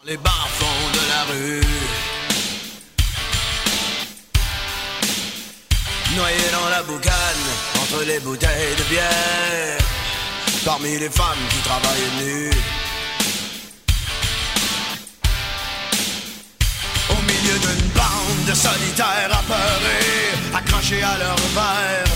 Les bas-fonds de la rue, noyés dans la boucane, entre les bouteilles de bière, parmi les femmes qui travaillent nues, au milieu d'une bande de solitaires apeurés, accrochés à leur verre,